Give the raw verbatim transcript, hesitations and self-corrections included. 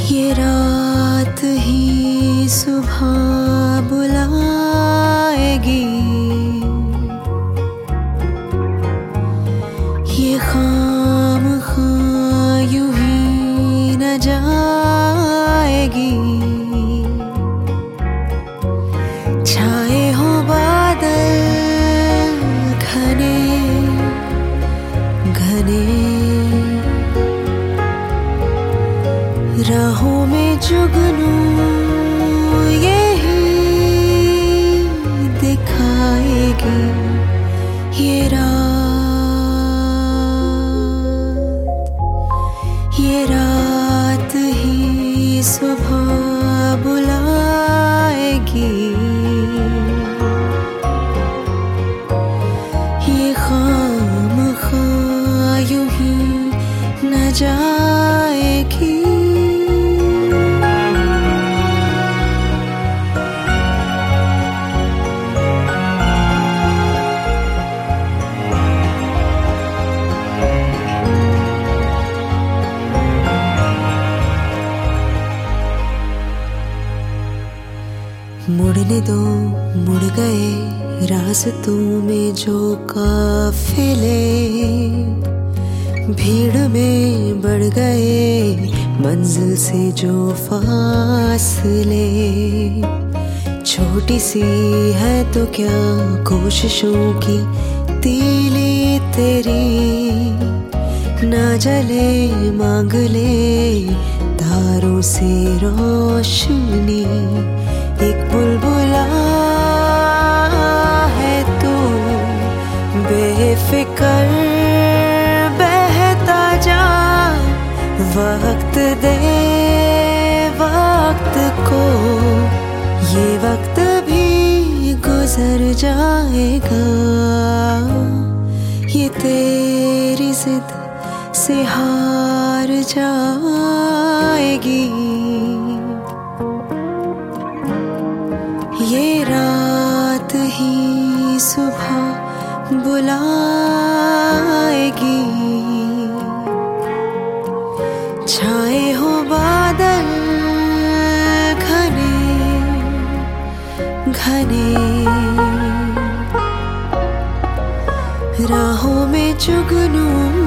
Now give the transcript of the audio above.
ये रात ही सुबह बुलाएगी, ये खामख़ां यूं ही न जाएगी। छाए हो बादल घने घने, राहों में जुगनू यही दिखाएगी। ये रात ये रात ही सुबह बुलाएगी, ये खामख़ां यूं ही न जाएगी। मुड़ने दो मुड़ गए रास्तों में जो काफिले, भीड़ में बढ़ गए मंजिल से जो फासले। छोटी सी है तो क्या कोशिशों की तीली तेरी, ना जले मांग ले तारों से रोशनी। एक बुलबुला है तू बेफिकर बहता जा, वक्त दे वक्त को, ये वक्त भी गुजर जाएगा। ये तेरी जिद से हार जाएगी। ये रात ही सुबह बुलाएगी, छाए हो बादल घने घने, राहों में जुगनू